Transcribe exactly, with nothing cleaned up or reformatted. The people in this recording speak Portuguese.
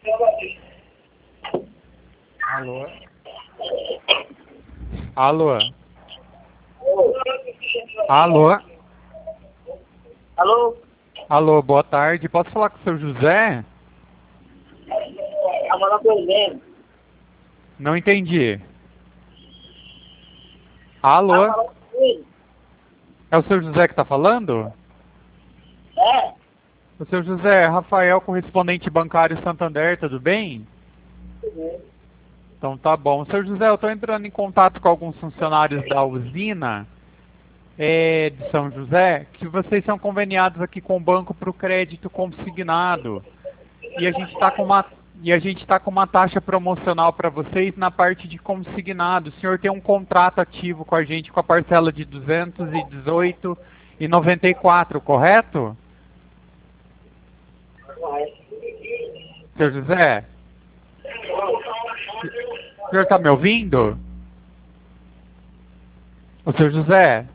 Alô? Alô? Alô? Alô? Alô, boa tarde. Posso falar com o seu José? A mão perdendo. Não entendi. Tá Alô? falando comigo? É o seu José que está falando? É? O seu José, Rafael, correspondente bancário Santander, tudo bem? Então tá bom. Seu José, eu estou entrando em contato com alguns funcionários da usina é, de São José, que vocês são conveniados aqui com o banco para o crédito consignado. E a gente está com uma e a gente está com uma taxa promocional para vocês na parte de consignado. O senhor tem um contrato ativo com a gente com a parcela de duzentos e dezoito e noventa e quatro, correto? Seu José, o senhor está me ouvindo? O seu José?